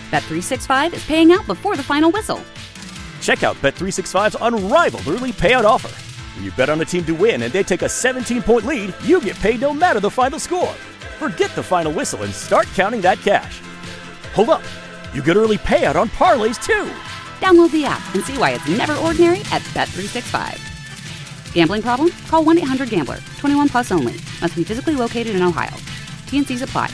Bet365 is paying out before the final whistle. Check out Bet365's unrivaled early payout offer. When you bet on a team to win and they take a 17-point lead, you get paid no matter the final score. Forget the final whistle and start counting that cash. Hold up. You get early payout on parlays, too. Download the app and see why it's never ordinary at Bet365. Gambling problem? Call 1-800-GAMBLER. 21 plus only. Must be physically located in Ohio. T&Cs apply.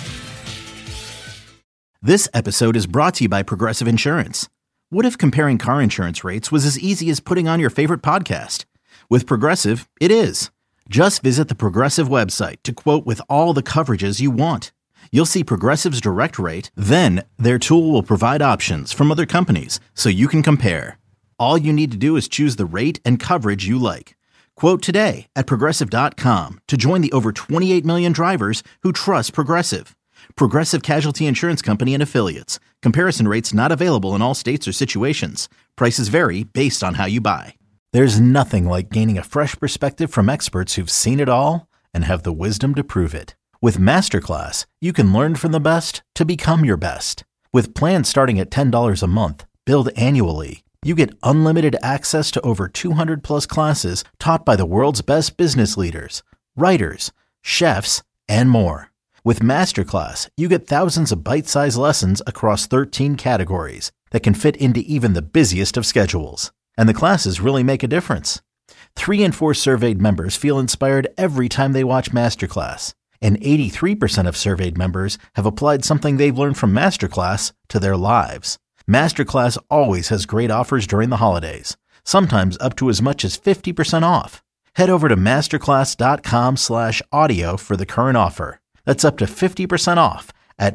This episode is brought to you by Progressive Insurance. What if comparing car insurance rates was as easy as putting on your favorite podcast? With Progressive, it is. Just visit the Progressive website to quote with all the coverages you want. You'll see Progressive's direct rate, then their tool will provide options from other companies so you can compare. All you need to do is choose the rate and coverage you like. Quote today at Progressive.com to join the over 28 million drivers who trust Progressive. Progressive Casualty Insurance Company and Affiliates. Comparison rates not available in all states or situations. Prices vary based on how you buy. There's nothing like gaining a fresh perspective from experts who've seen it all and have the wisdom to prove it. With Masterclass, you can learn from the best to become your best. With plans starting at $10 a month, billed annually, you get unlimited access to over 200 plus classes taught by the world's best business leaders, writers, chefs, and more. With Masterclass, you get thousands of bite-sized lessons across 13 categories that can fit into even the busiest of schedules. And the classes really make a difference. 3 in 4 surveyed members feel inspired every time they watch Masterclass. And 83% of surveyed members have applied something they've learned from Masterclass to their lives. Masterclass always has great offers during the holidays, sometimes up to as much as 50% off. Head over to masterclass.com/audio for the current offer. That's up to 50% off at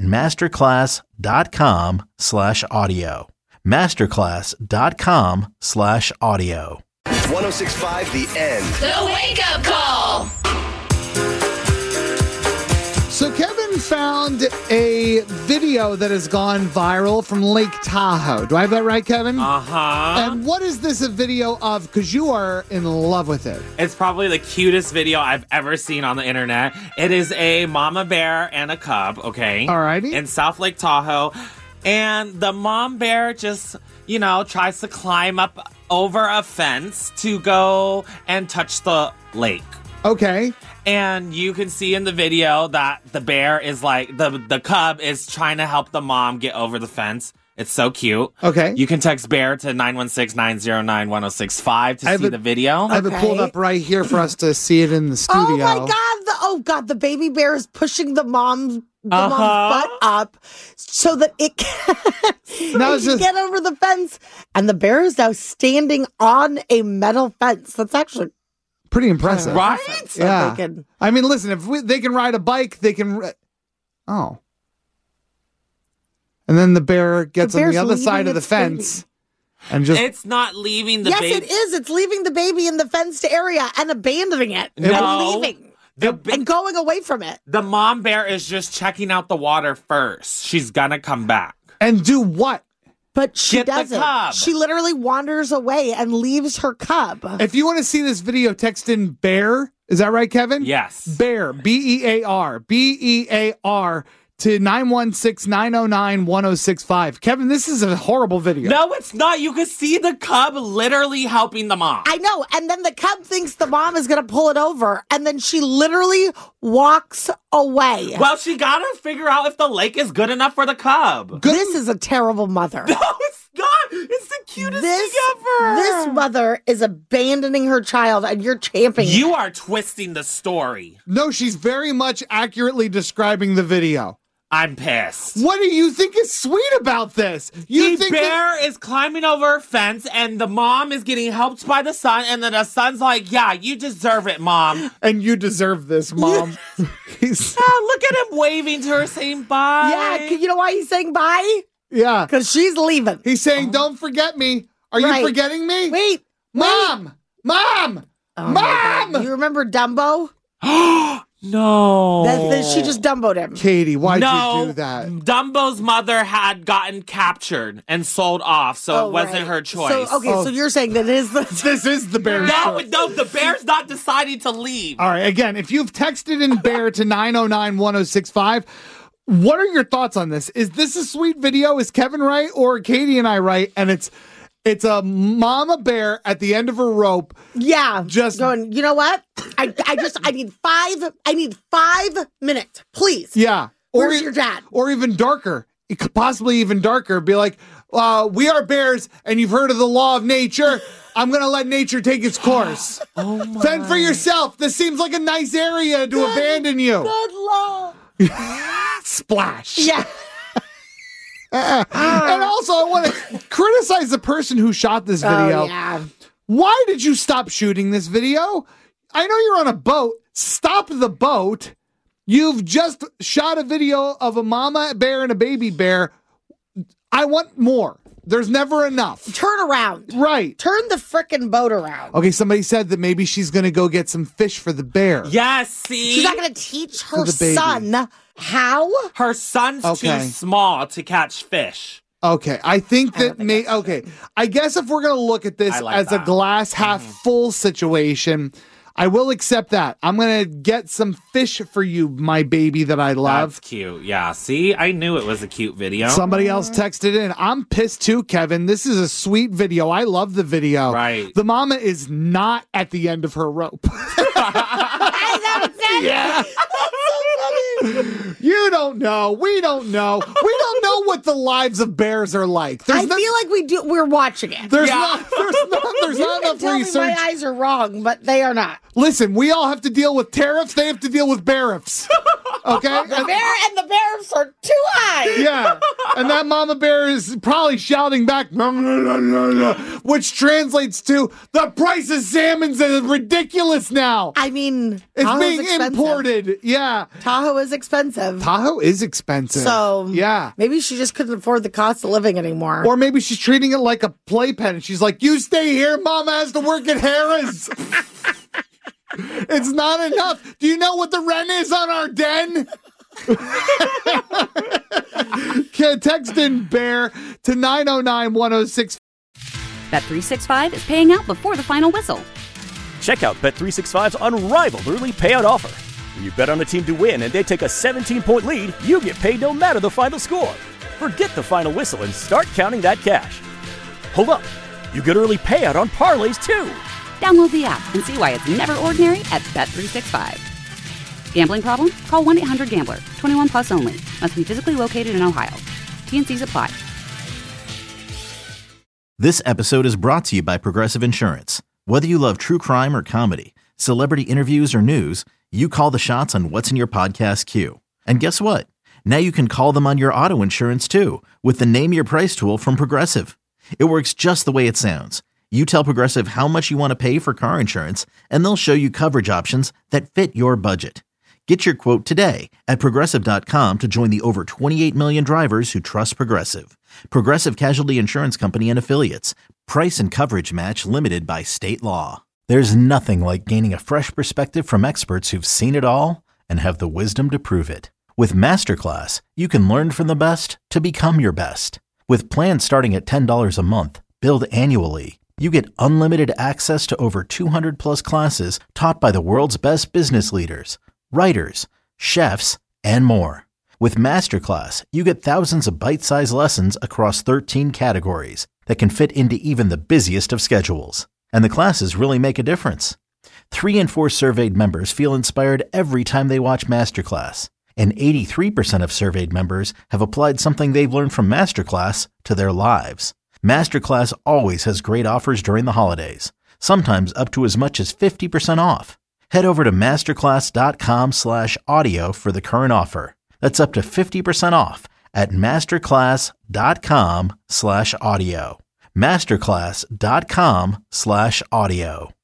masterclass.com/audio. Masterclass.com/audio. 106.5 The End. The Wake Up Call. So Kevin found a video that has gone viral from Lake Tahoe. Do I have that right, Kevin? Uh-huh. And what is this a video of? Because you are in love with it. It's probably the cutest video I've ever seen on the internet. It is a mama bear and a cub, okay? Alrighty. In South Lake Tahoe. And the mom bear just, tries to climb up over a fence to go and touch the lake. Okay. And you can see in the video that the bear is like, the cub is trying to help the mom get over the fence. It's so cute. Okay. You can text bear to 916-909-1065 to see the video. I have it pulled up right here for us to see it in the studio. Oh my God. The baby bear is pushing the mom's butt up so that it can, get over the fence. And the bear is now standing on a metal fence. That's actually pretty impressive. Right? Yeah. I mean, listen, if they can ride a bike, they can... Oh. And then the bear gets on the other side of the fence. And just... It's not leaving the baby. Yes, it is. It's leaving the baby in the fenced area and abandoning it. No. And leaving. And going away from it. The mom bear is just checking out the water first. She's gonna come back. And do what? But she Get doesn't. the cub. She literally wanders away and leaves her cub. If you want to see this video, text in bear. Is that right, Kevin? Yes. Bear, B-E-A-R, B-E-A-R to 916-909-1065. Kevin, this is a horrible video. No, it's not. You can see the cub literally helping the mom. I know. And then the cub thinks the mom is going to pull it over. And then she literally walks away. Well, she got to figure out if the lake is good enough for the cub. This is a terrible mother. No, it's not. It's the cutest thing ever. This mother is abandoning her child, and you're champing You it. are twisting the story. No, she's very much accurately describing the video. I'm pissed. What do you think is sweet about this? The bear is climbing over a fence, and the mom is getting helped by the son, and then the son's like, yeah, you deserve it, Mom. And you deserve this, Mom. Look at him waving to her, saying bye. Yeah, you know why he's saying bye? Yeah. Because she's leaving. He's saying, don't forget me. Are you forgetting me? Wait. Mom! Mom! Mom! You remember Dumbo? No. She just Dumbo'd him. Katie, why'd you do that? Dumbo's mother had gotten captured and sold off, so it wasn't her choice. So you're saying that this is the bear's choice. No, the bear's not deciding to leave. All right, again, if you've texted in bear to 909-1065, What are your thoughts on this? Is this a sweet video? Is Kevin right or Katie and I right? And it's a mama bear at the end of a rope. Yeah. Just going, you know what? I need 5 minutes, please. Yeah. Where's your dad? Or even darker. It could possibly even darker. Be like, we are bears and you've heard of the law of nature. I'm going to let nature take its course. Fend for yourself. This seems like a nice area to abandon you. Good law. Splash. Yeah. And also, I want to criticize the person who shot this video. Oh, yeah. Why did you stop shooting this video? I know you're on a boat. Stop the boat. You've just shot a video of a mama bear and a baby bear. I want more. There's never enough. Turn around. Right. Turn the frickin' boat around. Okay, somebody said that maybe she's going to go get some fish for the bear. Yes, see? She's not going to teach her son how? Her son's too small to catch fish. Okay, I think that I guess if we're going to look at this as a glass half full situation, I will accept that. I'm going to get some fish for you, my baby that I love. That's cute. Yeah, see? I knew it was a cute video. Somebody else texted in. I'm pissed too, Kevin. This is a sweet video. I love the video. Right. The mama is not at the end of her rope. Yeah. You don't know. We don't know. We don't know what the lives of bears are like. I feel like we're watching it. There's not enough tell research. Me my eyes are wrong, but they are not. Listen, we all have to deal with tariffs. They have to deal with beariffs. Okay? The bears are too high. Yeah. And that mama bear is probably shouting back, which translates to the price of salmon's is ridiculous now. I mean, it's Tahoe's being expensive. Imported. Yeah. Tahoe is expensive. Tahoe is expensive. So yeah. Maybe she just couldn't afford the cost of living anymore. Or maybe she's treating it like a playpen. And she's like, you stay here. Mama has to work at Harrah's. It's not enough. Do you know what the rent is on our den? Text in bear to 909-106. Bet365 is paying out before the final whistle. Check out Bet365's unrivaled early payout offer. When you bet on a team to win and they take a 17-point lead, you get paid no matter the final score. Forget the final whistle and start counting that cash. Hold up. You get early payout on parlays, too. Download the app and see why it's never ordinary at Bet365. Gambling problem? Call 1-800-GAMBLER. 21 plus only. Must be physically located in Ohio. T&Cs apply. This episode is brought to you by Progressive Insurance. Whether you love true crime or comedy, celebrity interviews or news, you call the shots on what's in your podcast queue. And guess what? Now you can call them on your auto insurance too with the Name Your Price tool from Progressive. It works just the way it sounds. You tell Progressive how much you want to pay for car insurance, and they'll show you coverage options that fit your budget. Get your quote today at Progressive.com to join the over 28 million drivers who trust Progressive. Progressive Casualty Insurance Company and Affiliates. Price and coverage match limited by state law. There's nothing like gaining a fresh perspective from experts who've seen it all and have the wisdom to prove it. With Masterclass, you can learn from the best to become your best. With plans starting at $10 a month, billed annually, you get unlimited access to over 200 plus classes taught by the world's best business leaders, writers, chefs, and more. With Masterclass, you get thousands of bite-sized lessons across 13 categories that can fit into even the busiest of schedules. And the classes really make a difference. 3 in 4 surveyed members feel inspired every time they watch Masterclass. And 83% of surveyed members have applied something they've learned from Masterclass to their lives. Masterclass always has great offers during the holidays, sometimes up to as much as 50% off. Head over to masterclass.com/audio for the current offer. That's up to 50% off at masterclass.com/audio. Masterclass.com/audio.